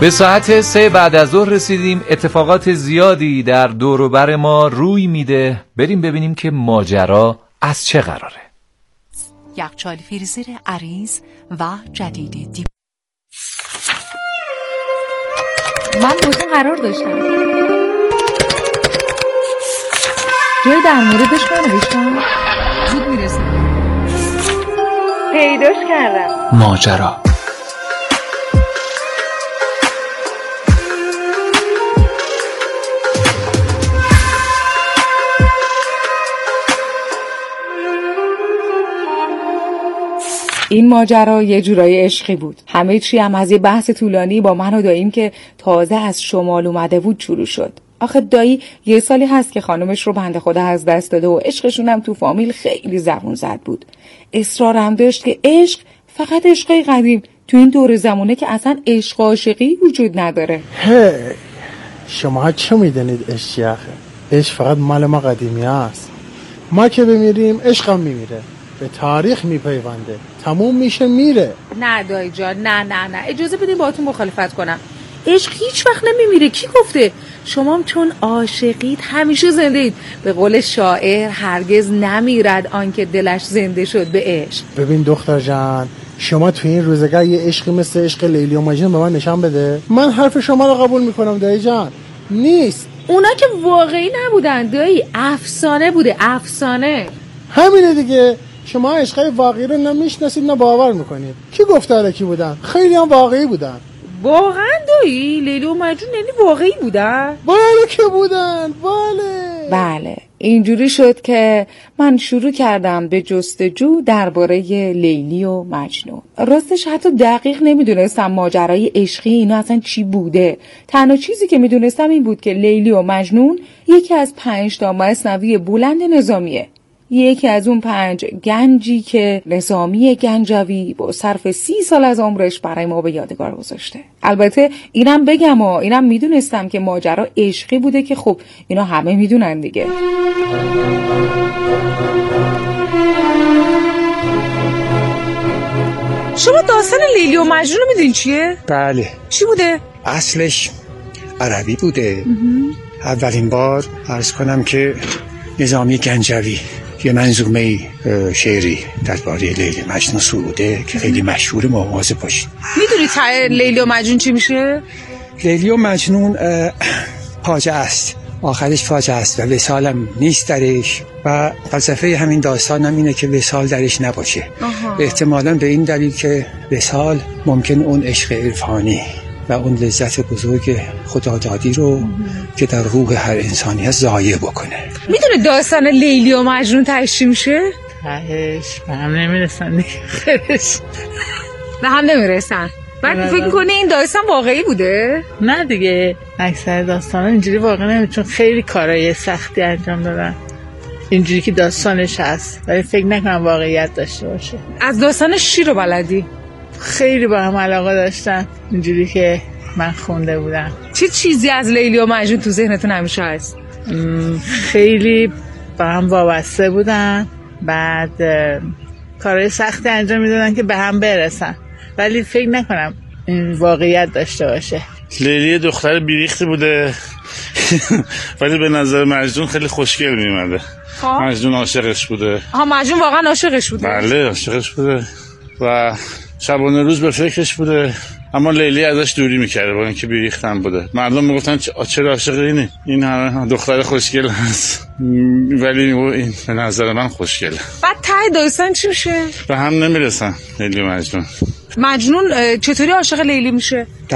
به ساعت 3 بعد از ظهر رسیدیم. اتفاقات زیادی در دور و بر ما روی میده. بریم ببینیم که ماجرا از چه قراره. یخچال فریزر عریض و جدید دیپ. من باتون قرار داشتم جای در موردش بنوشتم. زود میرسم. پیداش کردم. ماجرا این ماجرا یه جورای عشقی بود. همه چی هم از یه بحث طولانی با من و داییم که تازه از شمال اومده بود شروع شد. آخه دایی یه سالی هست که خانومش رو بنده خدا از دست داده و عشقشون هم تو فامیل خیلی زبون زد بود. اصرارم داشت که عشق فقط عشقای قدیم، تو این دور زمونه که اصلا عشق عاشقی وجود نداره. شما چه میدونید عشق چیه؟ عشق فقط مال ما قدیمی است. ما که بمیریم عشقم میمیره، به تاریخ میپیونده، تموم میشه میره. نه دایی جان، نه اجازه بدین باهاتون مخالفت کنم. عشق هیچ وقت نمیمیره. کی گفته؟ شما هم چون عاشقید همیشه زنده اید. به قول شاعر هرگز نمیرد آنکه دلش زنده شد به عشق. ببین دختر جان، شما تو این روزگار یه عشقی مثل عشق لیلی و مجنون به من نشان بده. من حرف شما رو قبول میکنم دایی جان. نیست. اونا که واقعی نبودن دایی، افسانه بوده، افسانه. همینه دیگه. شما عشقای واقعی رو نمیشناسید نه باور میکنید. کی گفته الکی بودن؟ خیلی هم واقعی بودن. واقعا دایی لیلی و مجنون یعنی واقعی بودن؟ بله که بودن. بله اینجوری شد که من شروع کردم به جستجو درباره لیلی و مجنون. راستش حتی دقیق نمیدونستم ماجرای عشقی اینا اصلا چی بوده. تنها چیزی که میدونستم این بود که لیلی و مجنون یکی از 5 تا مثنوی بلند نظامیه. یکی از اون 5 گنجی که نظامی گنجوی با صرف 30 سال از عمرش برای ما به یادگار گذاشته. البته اینم بگم اینم میدونستم که ماجرا عشقی بوده که خب اینا همه میدونن دیگه. شما داستان لیلی و مجنون رو میدونین چیه؟ بله. چی بوده؟ اصلش عربی بوده. اولین بار عرض کنم که نظامی گنجوی یه منظومه شعری درباره لیلی مجنون سروده که خیلی مشهور، مواظب باشید. میدونی لیلی و مجنون چی میشه؟ لیلی و مجنون فاجعه است، آخرش فاجعه است و وصالم نیست درش و فلسفه همین داستان هم اینه که وصال درش نباشه. احتمالاً به این دلیل که وصال ممکن اون عشق عرفانی و اون لذت بزرگ خدادادی رو که در روح هر انسانی هست ضایع بکنه. میدونه داستان لیلی و مجنون تهش چی میشه؟ تهش به هم نمیرسن دیگه. به هم نمیرسن. بعد فکر کنی این داستان واقعی بوده؟ نه دیگه، اکثر داستانا اینجوری واقعا نمیشه، چون خیلی کارهای سختی انجام دادن اینجوری که داستانش هست، ولی فکر نکنم واقعیت داشته باشه. از داستانش چی رو بلدی؟ خیلی با هم علاقه داشتن اینجوری که من خونده بودم. چه چیزی از لیلی و مجنون تو ذهنتون همیشه هست؟ خیلی با هم وابسته بودن، بعد کارهای سختی انجام میدادن که به هم برسن، ولی فکر نکنم این واقعیت داشته باشه. لیلی دختر بیریختی بوده ولی به نظر مجنون خیلی خوشگل میومده. مجنون عاشقش بوده. مجنون واقعا عاشقش بوده؟ بله عاشقش بوده و شبانه روز به فکرش بوده، اما لیلی ازش دوری میکرده با اینکه بیریختن بوده. مردم میگفتن چرا عاشق اینی؟ این همه دختر خوشگل هست ولی این به نظر من خوشگله. بعد ته داستان چی میشه؟ به هم نمیرسن لیلی و مجنون. مجنون چطوری عاشق لیلی میشه؟ در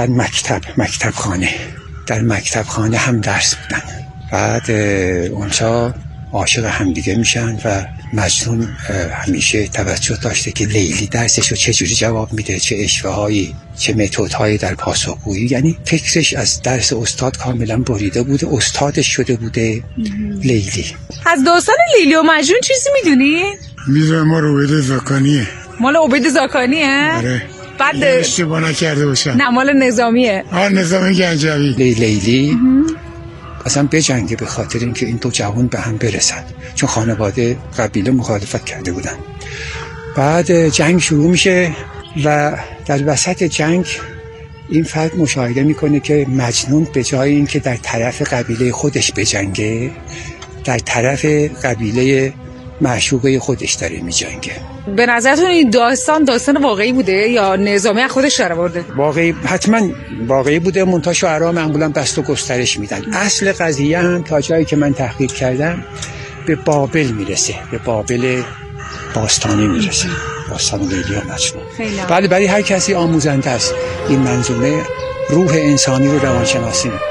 مکتب خانه هم درس بودن، بعد اونجا عاشق هم دیگه میشن و مجنون همیشه توجه داشته که لیلی درسشو چه جوری جواب میده، چه اشوه‌هایی، چه متدهایی در پاسخگویی. یعنی فکرش از درس استاد کاملا بریده بوده، استادش شده بوده لیلی. از داستان لیلی و مجنون چیزی میدونی؟ میدونم، ما عبید زاکانیه. مال عبید زاکانیه؟ آره. بعد اشتباه نکرده باشم. نه مال نظامیه. نظامی گنجوی. لیلی اصلا بجنگه به خاطر اینکه این دو جوان به هم برسن، چون خانواده قبیله مخالفت کرده بودن. بعد جنگ شروع میشه و در وسط جنگ این فرد مشاهده میکنه که مجنون به جای اینکه در طرف قبیله خودش بجنگه، در طرف قبیله معشوقه خودش داره میجنگه. به نظرتون این داستان واقعی بوده یا نظامی از خودش در آورده؟ واقعی، حتما واقعی بوده. منتها شاعرها معمولا بسط و گسترش میدن. اصل قضیه هم تا جایی که من تحقیق کردم به بابل میرسه، به بابل باستانی میرسه، داستان لیلی و مجنون. بله، برای هر کسی آموزنده است. این منظومه روح انسانی رو روانشناسی می‌کنه.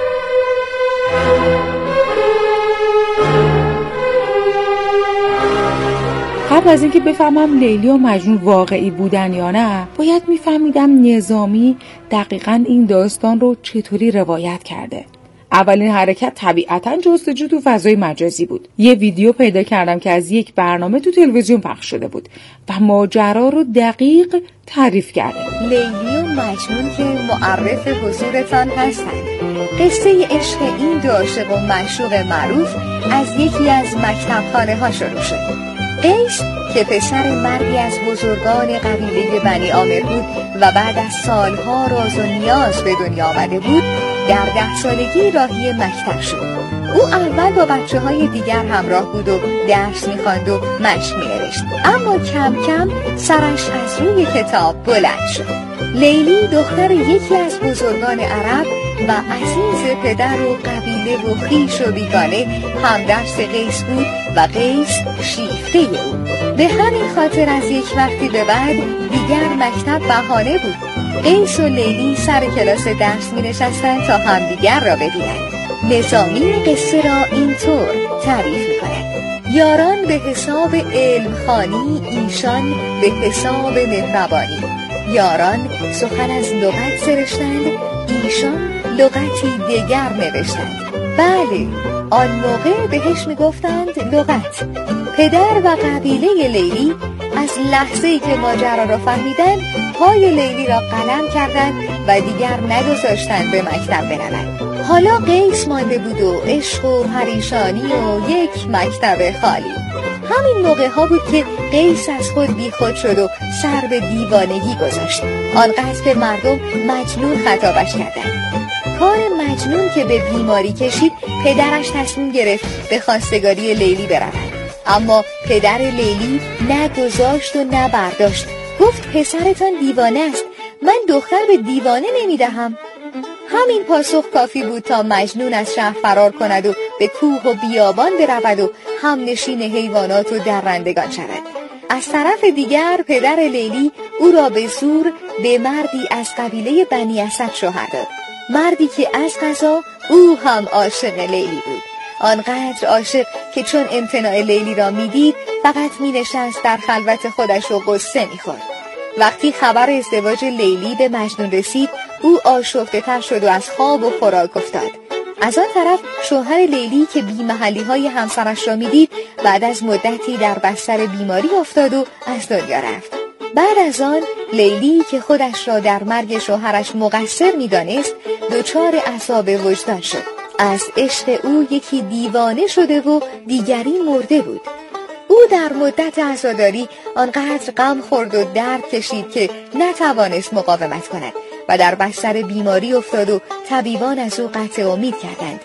قبل از اینکه بفهمم لیلی و مجنون واقعی بودن یا نه، باید میفهمیدم نظامی دقیقاً این داستان رو چطوری روایت کرده. اولین حرکت طبیعتاً جستجو تو فضای مجازی بود. یه ویدیو پیدا کردم که از یک برنامه تو تلویزیون پخش شده بود و ماجرا رو دقیق تعریف کرده. لیلی و مجنون که معرف حضورتان هستند. قصه عشق این دو عاشق و معشوق معروف از یکی از مکتبخانه ها شروع شد. قیس که پسر مردی از بزرگان قبیله بنی عامر بود و بعد از سالها راز و نیاز به دنیا آمده بود، در 10 سالگی راهی مکتب شد. او اول با بچه‌های دیگر همراه بود و درس می‌خواند و مشق می‌نوشت، اما کم کم سرش از روی کتاب بلند شد. لیلی دختر یکی از بزرگان عرب و عزیز پدر و قبیله و خویش و بیگانه همدرس قیس بود و قیس شیفته او. به همین خاطر از یک وقتی به بعد دیگر مکتب بهانه بود. قیس و لیلی سر کلاس درس می نشستند تا همدیگر را ببینند. نظامی قصه را اینطور تعریف می کند: یاران به حساب علم خوانی، ایشان به حساب مهربانی. یاران سخن از لغت سرشتند، ایشان لغتی دیگر نوشتند. بله، آن موقع بهش میگفتند لغت. پدر و قبیله لیلی از لحظه‌ای که ماجرا را فهمیدند پای لیلی را قلم کردند و دیگر نگذاشتند به مکتب برود. حالا قیس مانده بود و عشق و پریشانی و یک مکتب خالی. همین موقع ها بود که قیس از خود بی خود شد و سر به دیوانگی گذاشت، آنقدر که مردم مجنون خطابش کردند. کار مجنون که به بیماری کشید، پدرش تصمیم گرفت به خواستگاری لیلی برود، اما پدر لیلی نه گذاشت و نه برداشت. گفت پسرتان دیوانه است، من دختر به دیوانه نمیدهم. همین پاسخ کافی بود تا مجنون از شهر فرار کند و به کوه و بیابان برود و همنشین حیوانات و درندگان شود. از طرف دیگر پدر لیلی او را به زور به مردی از قبیله بنی اسد شوهر داد، مردی که از قضا او هم عاشق لیلی بود، آنقدر عاشق که چون امتناع لیلی را میدید فقط مینشست در خلوت خودش و قصه میخورد. وقتی خبر ازدواج لیلی به مجنون رسید، او آشفته تر شد و از خواب و خوراک افتاد. از آن طرف شوهر لیلی که بی‌محلی‌های همسرش را میدید، بعد از مدتی در بستر بیماری افتاد و از دنیا رفت. بعد از آن لیلی که خودش را در مرگ شوهرش مقصر می‌دانست، دچار عذاب وجدان شد. از عشق او یکی دیوانه شده و دیگری مرده بود. او در مدت عزاداری آنقدر غم خورد و درد کشید که نتوانست مقاومت کند و در بستر بیماری افتاد و طبیبان از او قطع امید کردند.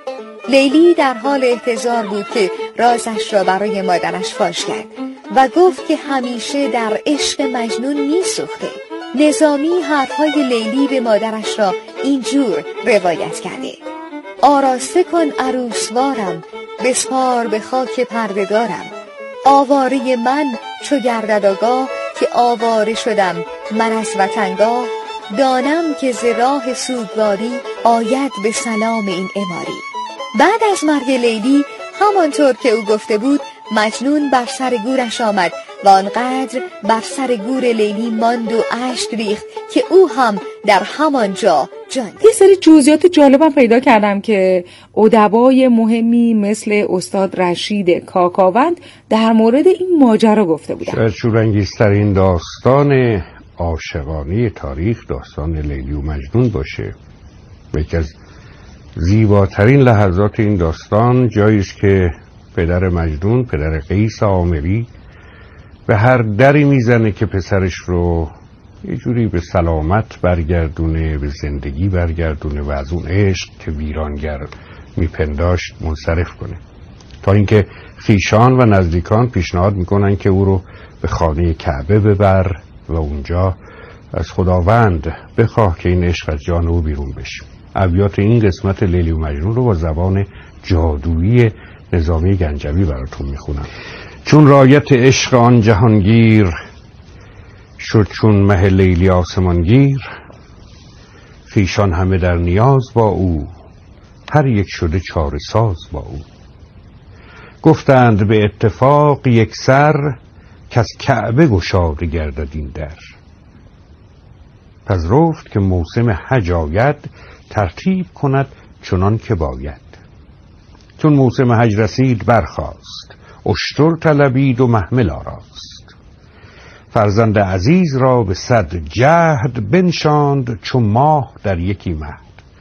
لیلی در حال احتضار بود که رازش را برای مادرش فاش کرد و گفت که همیشه در عشق مجنون می‌سوخته. نظامی حرفهای لیلی به مادرش را اینجور روایت کرده: آراسته کن عروسوارم، بسپار به خاک پرده دارم. آواره من چو گردد آگاه، که آواره شدم من از وطنگاه. دانم که ز راه سوگواری، آید به سلام این عماری. بعد از مرگ لیلی، همانطور که او گفته بود، مجنون بر سر گورش آمد و آنقدر بر سر گور لیلی ماند و اشک ریخت که او هم در همان جا جان. یه سری جزئیات جالبم پیدا کردم که ادبای مهمی مثل استاد رشید کاکاوند در مورد این ماجرا گفته بودن. شاید شورانگیزترین داستان عاشقانه تاریخ داستان لیلی و مجنون باشه. یکی از زیباترین لحظات این داستان جایی است که پدر مجنون، پدر قیس عامری، به هر دری میزنه که پسرش رو یه جوری به سلامت برگردونه، به زندگی برگردونه و از اون عشق که ویرانگر میپنداشت منصرف کنه، تا اینکه خویشان و نزدیکان پیشنهاد میکنن که او رو به خانه کعبه ببر و اونجا از خداوند بخواه که این عشق از جان او بیرون بشه. ابیات این قسمت لیلی و مجنون رو با زبان جادویی نظامی گنجوی براتون میخونم. چون رایت عشق آن جهانگیر، شد چون مه لیلی آسمانگیر. خویشان همه در نیاز با او، هر یک شده چاره ساز با او. گفتند به اتفاق یک سر، که از کعبه گشاده گردد این در. پس رفت که موسم حج آید، ترتیب کند چنان که باید. چون موسم حج رسید برخاست، اشتر طلبید و محمل آراست. فرزند عزیز را به 100 جهد، بنشاند چون ماه در یکی مهد.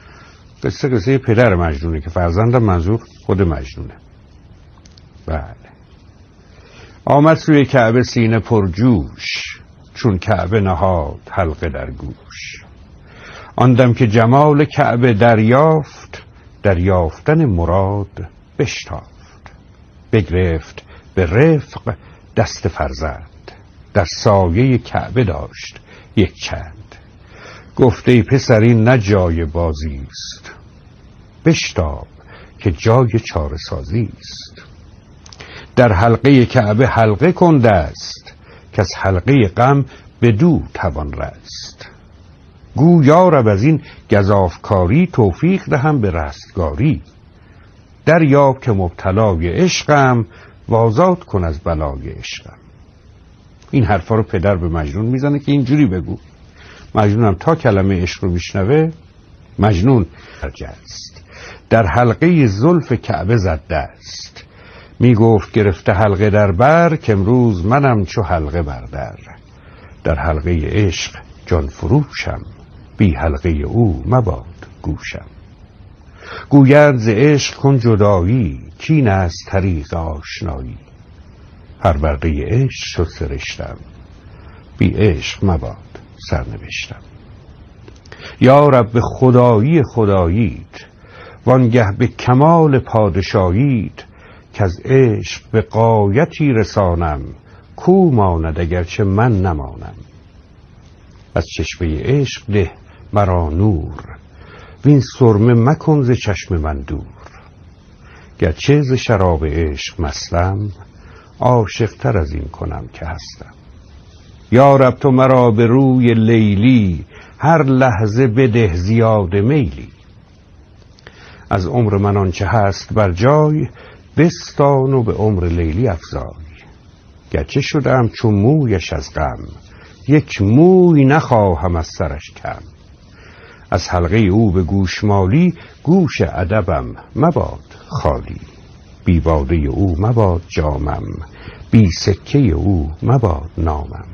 قصه پدر مجنونه که فرزندم منظور خود مجنونه. بله. آمد سوی کعبه سینه پرجوش، چون کعبه نهاد حلقه در گوش. آندم که جمال کعبه دریافت، دریافتن مراد بشتافت. بگرفت به رفق دست فرزند، در سایه کعبه داشت یک چند. گفت ای پسر این نه جای بازیست، بشتاب که جای چاره سازیست. در حلقه کعبه حلقه کن دست، که از حلقه غم بدو توان رست. گو یا رب از این گزافکاری، توفیق دهم به رستگاری. دریاب که مبتلای عشقم، و آزاد کن از بلای عشقم. این حرفا رو پدر به مجنون میزنه که اینجوری بگو. مجنونم تا کلمه عشق رو میشنوه مجنون برجست. در حلقه زلف کعبه زد دست. میگفت گرفته حلقه در بر، که امروز منم چو حلقه بردر. در حلقه عشق جان فروشم، بی حلقه او مباد گوشم. گوید ز عشق کن جدایی، کین از طریق آشنایی. پرورده عشق شد سرشتم، بی عشق مباد سرنوشتم. یا رب به خدایی خداییت، وانگه به کمال پادشاهیت. که از عشق به غایتی رسانم، کو ماند اگرچه من نمانم. از چشمه عشق ده مرا نور، وین سرمه مکن ز چشم من دور. گرچه ز شراب عشق مستم، عاشق تر از این کنم که هستم. یا رب تو مرا به روی لیلی، هر لحظه بده زیاد میلی. از عمر من آنچه هست بر جای، بستان و به عمر لیلی افزای. گرچه شدم چون مویش از غم، یک موی نخواهم از سرش کم. از حلقه او به گوشمالی، گوش ادبم مباد خالی. بی باده او مباد جامم، بی سکه او مباد نامم.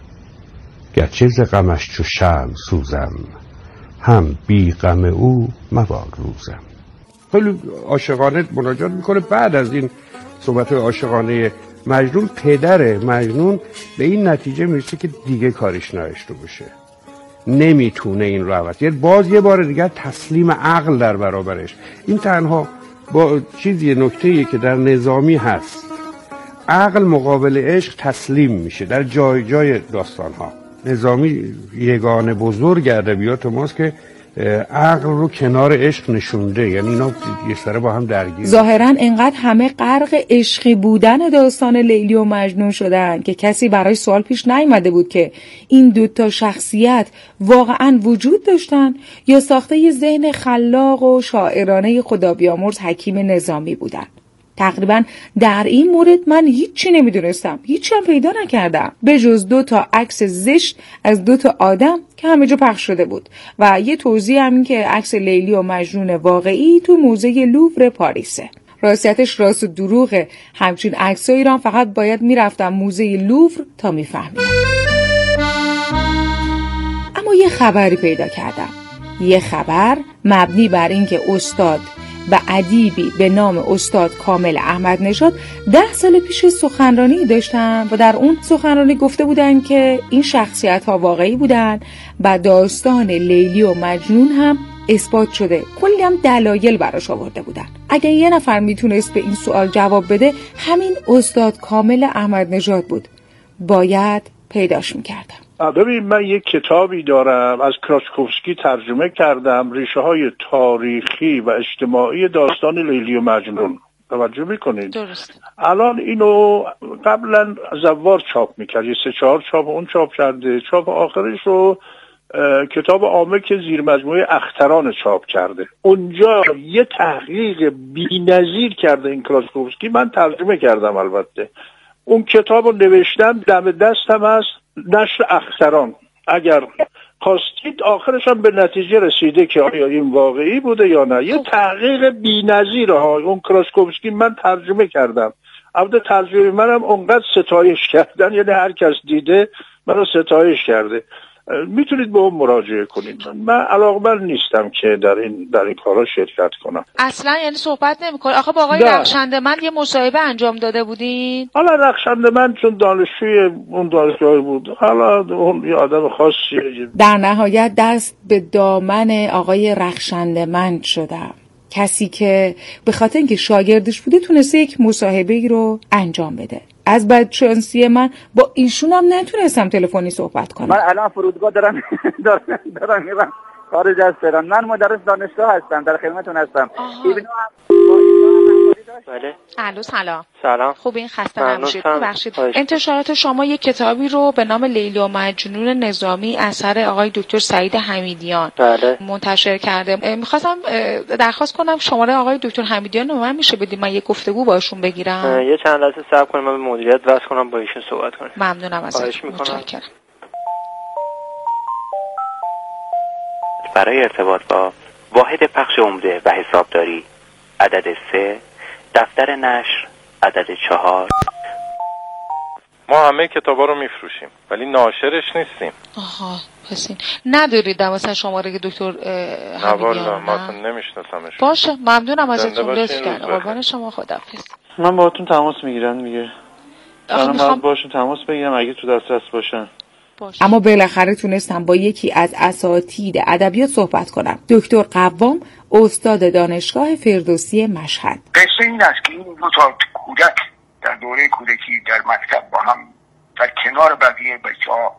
گرچه ز غمش چو شمع سوزم، هم بی غم او مباد روزم. خیلی عاشقانه مناجات میکنه. بعد از این صحبت عاشقانه مجنون، پدر مجنون به این نتیجه میرسه که دیگه کارش نهشته بشه، نمیتونه این رو عوض. باز یه بار دیگه تسلیم عقل در برابرش. این تنها با چیزی نکته‌ایه که در نظامی هست، عقل مقابل عشق تسلیم میشه. در جای جای داستان‌ها نظامی یگانه بزرگ ادبیات ماست که عقل رو کنار عشق نشونده، یعنی اینا یه سره با هم درگیر. ظاهرا انقدر همه غرق عشقی بودن داستان لیلی و مجنون شدن که کسی برای سوال پیش نیامده بود که این دوتا شخصیت واقعا وجود داشتن یا ساخته یه ذهن خلاق و شاعرانه خدابیامرز حکیم نظامی بودن. تقریبا در این مورد من هیچی نمیدونستم، هیچی هم پیدا نکردم به جز 2 عکس زشت از 2 آدم که همه جا پخش شده بود و یه توضیح هم این که عکس لیلی و مجنون واقعی تو موزه لوور پاریسه. راستیتش راست و دروغه، همچین عکسایی را فقط باید میرفتم موزه لوور تا میفهمیدم. اما یه خبری پیدا کردم، یه خبر مبنی بر این که استاد و ادیبی به نام استاد کامل احمدنژاد 10 سال پیش سخنرانی داشتن و در اون سخنرانی گفته بودن که این شخصیت‌ها واقعی بودن و داستان لیلی و مجنون هم اثبات شده. کلی هم دلایل براش آورده بودن. اگه یه نفر میتونست به این سوال جواب بده همین استاد کامل احمدنژاد بود. باید پیداش میکردم. ببین من یک کتابی دارم از کراشکوفسکی ترجمه کردم، ریشه های تاریخی و اجتماعی داستان لیلی و مجنون. توجه میکنید؟ درست. الان اینو قبلا زوار چاپ میکرد، 3-4 چاپ اون چاپ کرده، چاپ آخرش رو کتاب عامه که زیر مجموعه اختران چاپ کرده. اونجا یه تحقیق بی‌نظیر کرده این کراشکوفسکی، من ترجمه کردم البته. اون کتاب رو نوشتم، دم دستم هست، نشر اختران. اگر خواستید آخرش هم به نتیجه رسیده که آیا این واقعی بوده یا نه. یه تحقیق بی‌نظیر ها اون کراشکوفسکی، من ترجمه کردم. البته ترجمه منم اونقدر ستایش کردن، یعنی هر کس دیده منو ستایش کرده. میتونید به اون مراجعه کنید. من علاقمند نیستم که در این کارا شرکت کنم. اصلا یعنی صحبت نمی‌کنه. آخه با آقای رخشندمند یه مصاحبه انجام داده بودین؟ حالا رخشندمند چون دانشجوی اون دانشگاه بود، حالا اون یه آدم خاصیه. در نهایت دست به دامن آقای رخشندمند شدم، کسی که به خاطر اینکه شاگردش بوده تونسته یک مصاحبه‌ای رو انجام بده. از بدشانسی من با ایشون هم نتونستم تلفنی صحبت کنم. من الان فرودگاه دارم میرم خارج از تهران. من مدرس دانشگاه هستم، در خدمتتون هستم. بله. الو سلام. سلام. خوبین؟ خسته نباشید. ببخشید. انتشارات شما یک کتابی رو به نام لیلی و مجنون نظامی اثر آقای دکتر سعید حمیدیان منتشر کرده. می‌خواستم درخواست کنم شماره آقای دکتر حمیدیان رو من میشه بدید، من یک گفتگو باشون بگیرم. یه چند لحظه صبر کنید، من به مدیریت وصل کنم با ایشون صحبت کنم. ممنونم ازتون. متشکرم. برای ارتباط با واحد پخش عمده و حسابداری عدد 3، دفتر نشر عدد 4. ما همه کتابا رو میفروشیم ولی ناشرش نیستیم. آها پس این ندارید مثلا شماره دکتر حمیدیان؟ نه ما اصلا نمیشناسمش. باشه ممنونم ازتون. لطف کردید. قربان شما، خداحافظ. من باهاتون تماس میگیرم دیگه. من باشون تماس بگیرم اگه تو دسترس باشن. اما بالاخره تونستم با یکی از اساتید ادبیات صحبت کنم، دکتر قوام، استاد دانشگاه فردوسی مشهد. قصه این است که این دو تا کودک در دوره کودکی در مکتب با هم در کنار بقیه بچه‌ها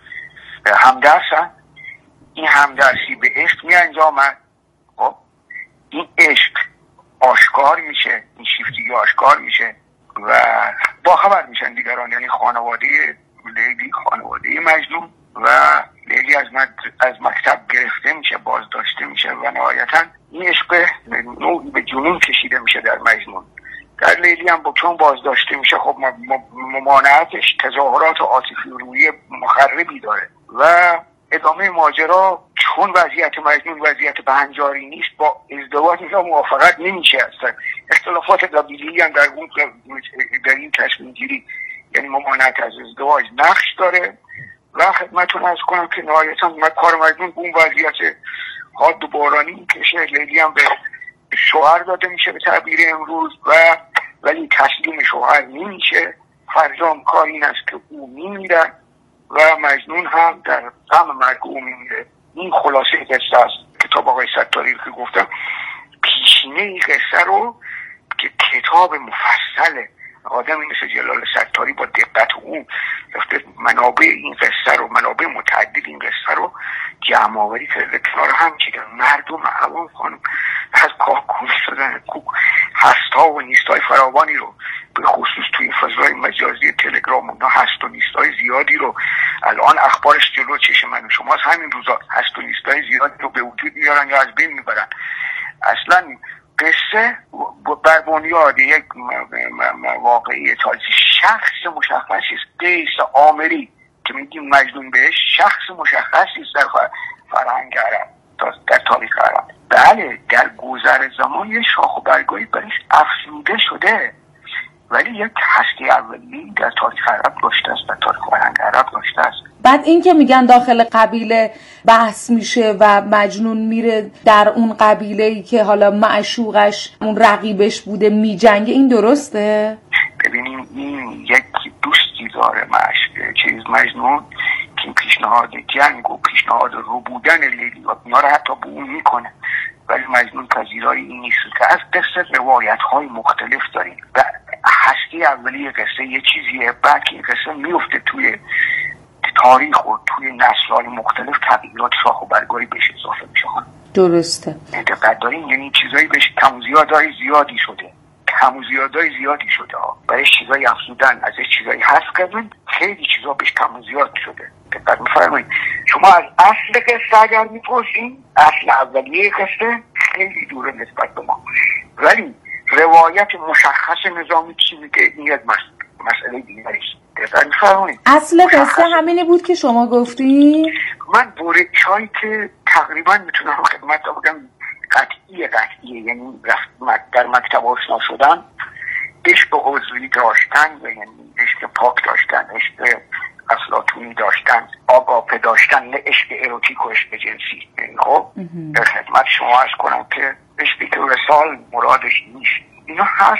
همدرسن. این همدرسی به عشق می انجامد. خب این عشق آشکار میشه، این شیفتگی آشکار میشه و با خبر میشن دیگران، یعنی خانواده لیلی، خانواده مجنون و لیلی از مکتب گرفته میشه، بازداشته میشه و نهایتا این عشق نوعی به جنون کشیده میشه در مجنون. در لیلی هم چون بازداشته میشه خب ممانعتش تظاهرات عاطفی روحی مخربی داره و ادامه ماجرا چون وضعیت مجنون وضعیت بهنجاری نیست، با ازدواج اینجا موافقت نمیشه. اصلا اختلافات قبیلی هم در این تصمیم گیری، یعنی ممانعت از ازدواج نقش داره و خدمتتون عرض کنم که نهایتا کار مجنون به اون وضعیت حاد و بارانی میکشه. لیلی هم به شوهر داده میشه به تعبیر امروز ولی تسلیم شوهر نمیشه. فرجام کار این است که او میمیره و مجنون هم در غم مرگ او میمیره. این خلاصه قصه است. کتاب آقای ستاری که گفتم پیشینه این قصه رو که کتاب مفصله، آدمی مثل جلال ستاری با دقت اون رفته منابع این قصه رو، منابع متعدد این قصه رو جمع آوری کرده کنار هم که مردم عوام خانم از کاکوش شدن، هستا و نیستای فراوانی رو به خصوص توی فضای مجازی تلگرام اونا هست و نیستای زیادی رو الان اخبارش جلو چشم من و شماست، همین روزا هست و نیستای زیادی رو به وجود میارن یا از بین میبرن. اصلا قصه بر بنیاد یک واقعی تاریخی شخص مشخصی است. قیس عامری که میگیم مجنون بهش شخص مشخصی است در فرهنگ عرب، در تاریخ عرب. بله در گذر زمان یه شاخ و برگایی برش افزوده شده ولی یک هستی اولی در تاریخ عرب داشته است، در تاریخ فرهنگ عرب داشته است. بعد این که میگن داخل قبیله بحث میشه و مجنون میره در اون قبیله‌ای که حالا معشوقش اون رقیبش بوده میجنگه، این درسته؟ ببینیم این یک دوستی داره مجنون که پیشنهاد جنگ و پیشنهاد رو بودن لیلی و اینا رو حتی به اون میکنه، ولی مجنون پذیرای این نیست که از قصه روایت های مختلف داریم و هستی اولی قصه یه چیزیه، بعد که این قصه میفته توی تاریخ و توی نسل‌های مختلف تغییرات شاخ و برگاری بهش اضافه میشه. درسته. دقت داریم، یعنی چیزایی بهش کم و زیادای زیادی شده، برایش چیزایی افزودن، ازش چیزایی حذف کردن، خیلی چیزا بهش کم و زیاد شده. دقت می‌فرمایید. شما از اصل قصه اگر می‌پرسین، اصل اولیه قصه خیلی دوره نسبت به ما، ولی روایت مشخص نظامی چی میگه این یک مسئله دیگه است. دقت می‌فرمایید. اصل قصه همینی بود که شما گفتی؟ من بورچایی که تقریبا میتونم خدمت بگم قطعیه، یعنی در مکتب آشنا شدن، عشق عضوی داشتن و یعنی عشق پاک داشتن، عشق افلاطونی داشتن، آگاپه داشتن، نه عشق اروتیک و عشق جنسی. خب در خدمت شما عرض کنم که عشقی که وصال مرادش نیست اینا هست.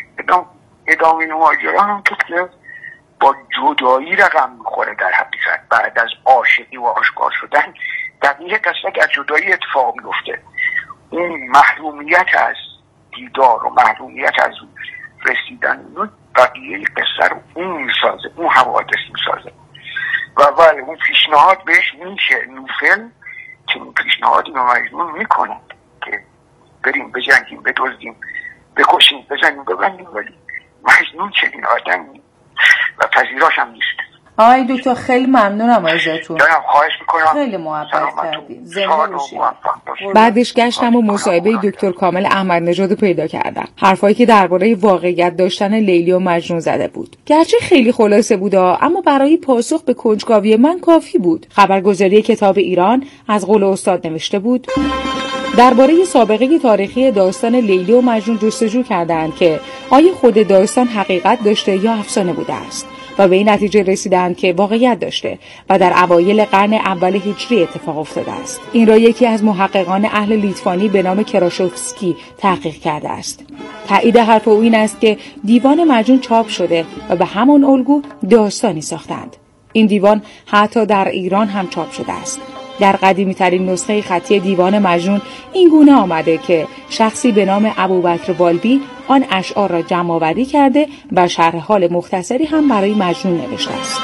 ادامه ماجرا هم که با جدایی رقم میخوره در حقیقت بعد از عاشقی و آشکار شدن. در این قصه از جدایی اتفاق میفته، اون محرومیت از دیدار و محرومیت از رسیدن بقیه قصه رو اون میسازه، اون حوادث میسازه و ولی اون پیشنهاد بهش میشه نوفل که اون پیشنهادی به مجنون میکنه که بریم بجنگیم، بدزدیم، بکشیم، بزنیم، ببندیم، ولی مجنون چنین آدمی و پذیراش هم نیست. آقای دکتر خیلی ممنونم ازتون. خواهش میکنم. خیلی محبت کردید. زنده باشید. بعدش گشتم و مصاحبه دکتر کامل احمد نژاد پیدا کردم. حرفایی که درباره واقعیت داشتن لیلی و مجنون زده بود. گرچه خیلی خلاصه بود اما برای پاسخ به کنجکاوی من کافی بود. خبرگزاری کتاب ایران از قول استاد نوشته بود: درباره سابقه تاریخی داستان لیلی و مجنون جستجو کردند که آیا خود داستان حقیقت داشته یا افسانه بوده است و به این نتیجه رسیدند که واقعیت داشته و در اوایل قرن اول هجری اتفاق افتاده است. این را یکی از محققان اهل لیتوانی به نام کراشوفسکی تحقیق کرده است. تایید حرف او این است که دیوان مجنون چاپ شده و به همان الگو داستانی ساختند. این دیوان حتی در ایران هم چاپ شده است. در قدیمی ترین نسخه خطی دیوان مجنون این گونه آمده که شخصی به نام ابوبکر والبی آن اشعار را جمع آوری کرده و شرح حال مختصری هم برای مجنون نوشته است.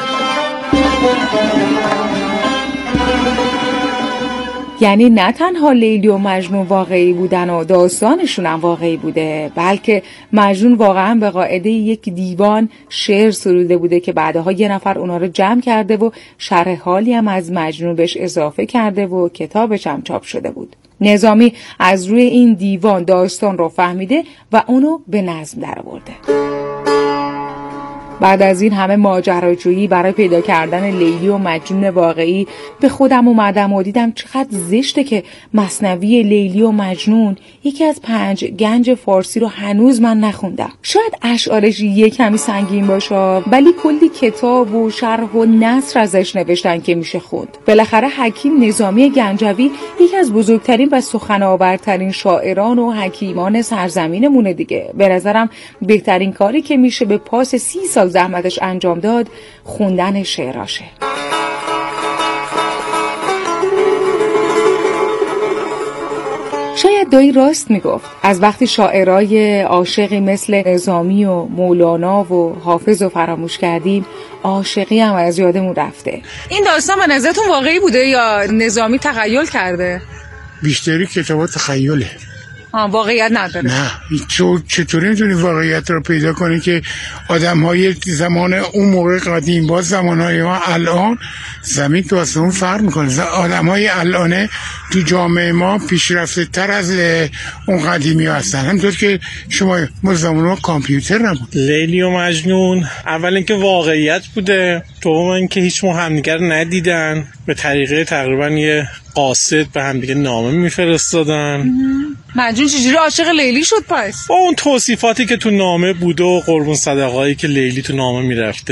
یعنی نه تنها لیلی و مجنون واقعی بودن و داستانشون هم واقعی بوده، بلکه مجنون واقعا به قاعده یک دیوان شعر سروده بوده که بعدها یه نفر اونا رو جمع کرده و شرح حالی هم از مجنون بهش اضافه کرده و کتابش هم چاپ شده بود. نظامی از روی این دیوان داستان رو فهمیده و اونو به نظم درآورده. بعد از این همه ماجراجویی برای پیدا کردن لیلی و مجنون واقعی به خودم اومدم و دیدم چقدر زشته که مثنوی لیلی و مجنون یکی از 5 گنج فارسی رو هنوز من نخوندم. شاید اشعارش یه کمی سنگین باشه ولی کلی کتاب و شرح و نثر ازش نوشتن که میشه خوند. بالاخره حکیم نظامی گنجوی یکی از بزرگترین و سخن‌آورترین شاعران و حکیمان سرزمینمونه دیگه. به نظرم بهترین کاری که میشه به پاس 30 سال زحمتش انجام داد خوندن شعراشه. شاید دایی راست میگفت. از وقتی شاعرای عاشقی مثل نظامی و مولانا و حافظ رو فراموش کردیم، عاشقی هم از یادمون رفته. این داستان به نظرتون واقعی بوده یا نظامی تخیل کرده؟ بیشتری کتابات تخیله. واقعیت نداره. نه چطوری میتونی واقعیت رو پیدا کنی که آدم‌های زمان اون موقع قدیم با زمان‌های ما الان زمین تو آسمون فرق میکنه. آدم‌های الان تو جامعه ما پیشرفته تر از اون قدیمی هستن. همونطور که ما زمان ما کامپیوتر نبود. لیلی و مجنون اول اینکه واقعیت بوده، دوم اینکه هیچ همدیگر ندیدن، به طریقه تقریبا یه قاصد به هم دیگه نامه میفرستادن. مجنون چجوری عاشق لیلی شد پس؟ با اون توصیفاتی که تو نامه بوده و قربون صدقه‌ای که لیلی تو نامه میرفته.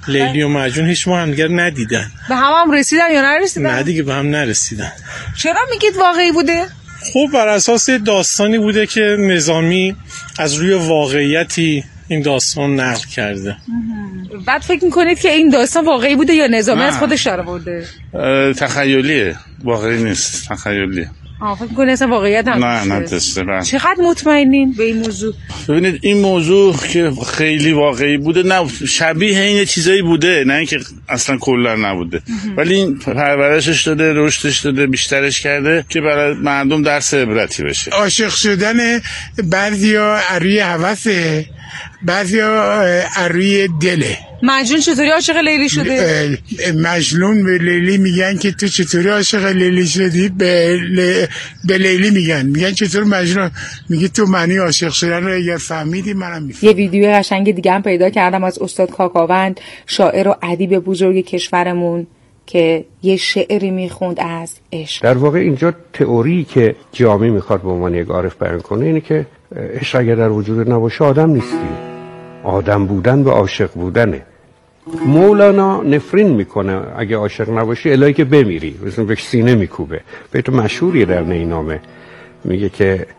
لیلی و مجنون هیچ ما همدیگر ندیدن. به هم رسیدن یا نرسیدن؟ نه دیگه به هم نرسیدن. چرا میگید واقعی بوده؟ خب بر اساس داستانی بوده که نظامی از روی واقعیتی این داستان نقل کرده. بعد فکر میکنید که این داستان واقعی بوده یا نظامی از خودش داره برده؟ تخیلیه، واقعی نیست، تخیلیه. فکر کنید اصلا واقعیت هم نه دسته. چقدر مطمئنین به این موضوع؟ ببینید این موضوع که خیلی واقعی بوده، نه شبیه این چیزایی بوده، نه اینکه اصلا کلا نبوده، ولی این پرورشش داده، رشدش داده، بیشترش کرده که برای مردم درس عبرتی بشه. عاشق شدن بعضیا روی هوسه، بعضیا روی دله. مجنون چطوری عاشق لیلی شده؟ مجنون به لیلی میگن که تو چطوری عاشق لیلی شدی؟ به لیلی میگن چطور مجنون؟ میگه تو معنی عاشق شدن رو اگر فهمیدی منم میفهمم. یه ویدیو قشنگ دیگه هم پیدا کردم از استاد کاکاوند، شاعر و ادیب بزرگ کشورمون، که یه شعری میخوند از عشق. در واقع اینجا تئوری که جامی میخواد به عنوان یک عارف بیان کنه اینه که عشق اگر در وجود نباشه آدم نیستی. آدم بودن به عاشق بودنه. مولانا نفرین میکنه اگه عاشق نباشی الهی که بمیری، مثلا به سینه میکوبه. بیت مشهوری در نینامه میگه که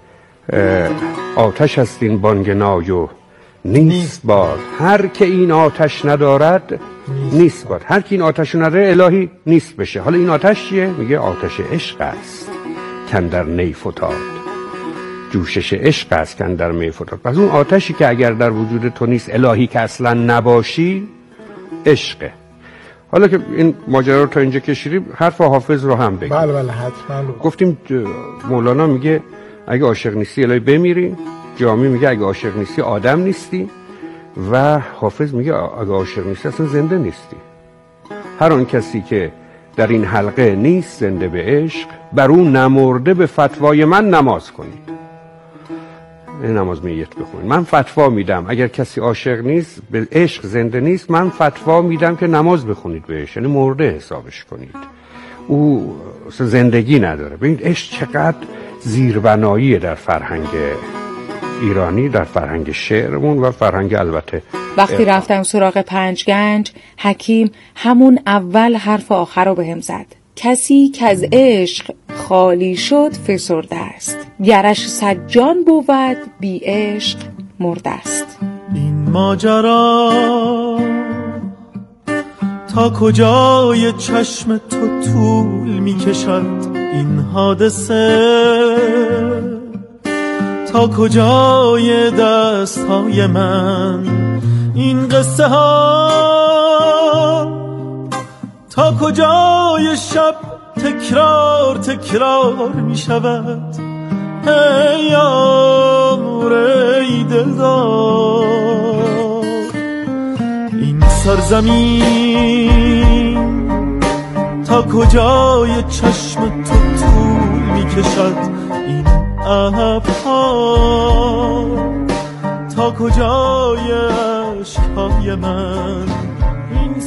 آتش است این بانگ نای و نیست باد، هر که این آتش ندارد نیست باد. هر که این آتش نداره الهی نیست بشه. حالا این آتش چیه؟ میگه آتش عشق است کاندر نی فتاد. جوشش عشق است کاندر می فتاد. پس اون آتشی که اگر در وجود تو نیست، الهی که اصلا نباشی، عشقه. حالا که این ماجرا رو تا اینجا کشیدیم، حرف حافظ رو هم بگیم. بله حتما. گفتیم مولانا میگه اگه عاشق نیستی الهی بمیری، جامی میگه اگه عاشق نیستی آدم نیستی، و حافظ میگه اگه عاشق نیستی اصلا زنده نیستی. هر آن کسی که در این حلقه نیست زنده به عشق، بر اون نمرده به فتوای من نماز کنید. این نماز میت بخونید. من فتوا میدم اگر کسی عاشق نیست، به عشق زنده نیست، من فتوا میدم که نماز بخونید بهش، یعنی مرده حسابش کنید. او زندگی نداره. ببینید عشق چقدر زیربناییه در فرهنگ ایرانی، در فرهنگ شعرمون و فرهنگ البته. وقتی رفتم سراغ پنجگنج، حکیم همون اول حرف آخر رو بهم زد. کسی که از عشق خالی شد فسرده است، گرش سجان بود بی عشق مرده است. این ماجرا تا کجای چشم تو طول می کشد، این حادثه تا کجای دست های من، این قصه ها تا کجای شب تکرار می شود. ای یار ای دلدار، این سرزمین تا کجای چشم تو طول می کشد، این ابرها تا کجای عشقهای من، این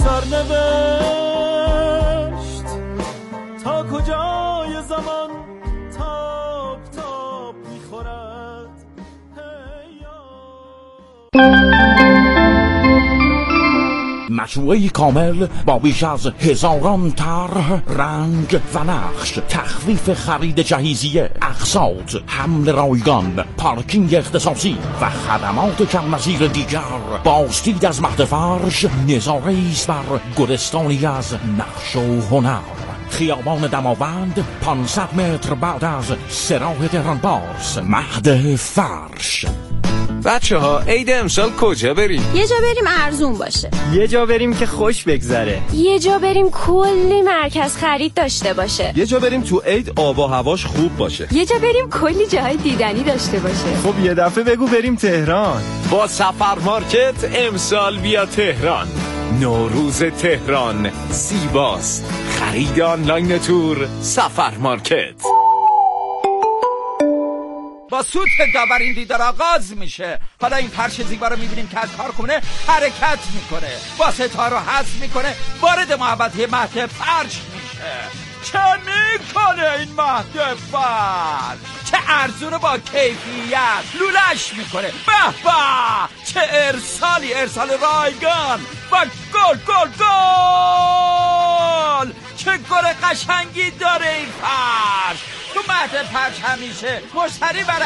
سرنوشت تا کجای زمان تاب میخورد. مجموعه کامل با بیش از 1000 طرح، رنگ و نقش، تخفیف خرید جهیزیه، اقساط، حمل رایگان، پارکینگ اختصاصی و خدمات کم نظیر دیگر. بازدید از مهد فرش نظاره‌ای است بر گلستانی از نقش و هنر. خیابان دماوند 500 متر بعد از سراح تهران بارس، مهد فرش. بچه ها عید امسال کجا بریم؟ یه جا بریم ارزون باشه، یه جا بریم که خوش بگذره، یه جا بریم کلی مرکز خرید داشته باشه، یه جا بریم تو عید آب و هواش خوب باشه، یه جا بریم کلی جاهای دیدنی داشته باشه. خب یه دفعه بگو بریم تهران. با سفر مارکت امسال بیا تهران. نوروز تهران زیباست. خرید آنلاین تور سفر مارکت. با سوت داور این دیدار آغاز میشه. حالا این فرش زیبا رو میبینیم که از کارخونه حرکت میکنه، با ستاره رو حذف میکنه، وارد محوطه مهد فرش میشه. چه میکنه این مهد فرش؟ چه ارزون با کیفیت لولش میکنه. به به چه ارسالی، ارسال رایگان و گل گل گل. چه گل قشنگی داره این فرش. تو مهد پرچ همیشه مشتری برای